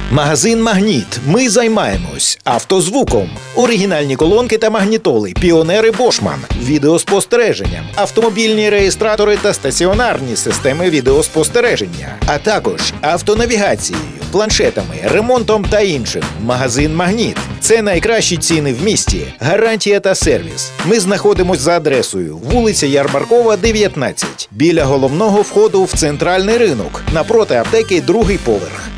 Магазин «Магніт». Ми займаємось автозвуком. Оригінальні колонки та магнітоли, піонери Бошман, відеоспостереженням, автомобільні реєстратори та стаціонарні системи відеоспостереження, а також автонавігацією, планшетами, ремонтом та іншим. Магазин «Магніт» – це найкращі ціни в місті, гарантія та сервіс. Ми знаходимося за адресою вулиця Ярмаркова, 19, біля головного входу в центральний ринок, напроти аптеки, другий поверх.